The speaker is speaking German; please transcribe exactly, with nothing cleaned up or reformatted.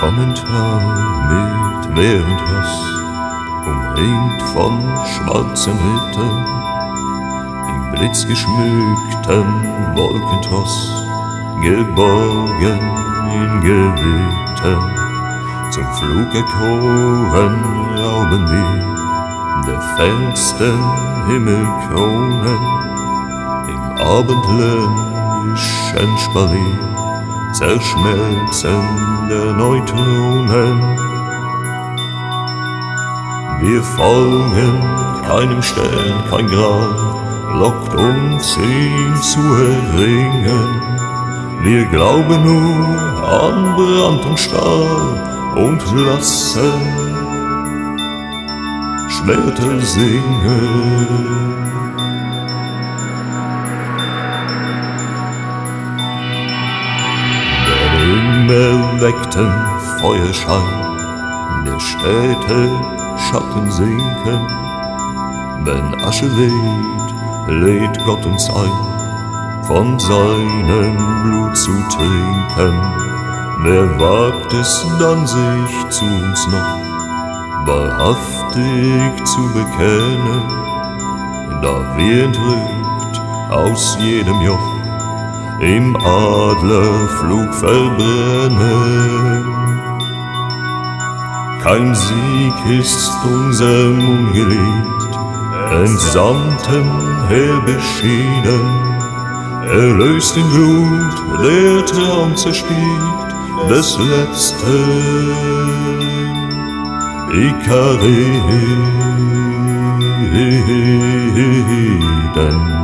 Kommentar mit Wehr und Hass, umringt von schwarzen Rittern, im blitzgeschmückten Wolkentross, geborgen in Gewittern. Zum Flug erkoren rauben wir der fernsten Himmelkronen, im abendländischen Spalier zerschmelzende Neutronen. Wir folgen keinem Stern, kein Gral lockt uns ihn zu erringen. Wir glauben nur an Brand und Stahl und lassen Schwerter singen. Im erweckten Feuerschein der Städte Schatten sinken. Wenn Asche weht, lädt Gott uns ein, von seinem Blut zu trinken. Wer wagt es dann, sich zu uns noch wahrhaftig zu bekennen, da wir entrückt aus jedem Joch im Adlerflug verbrennen. Kein Sieg ist unserem ungeliebt Entsandten Heer beschieden. Erlöst in Blut der Traum zerspielt des letzten Ikariden.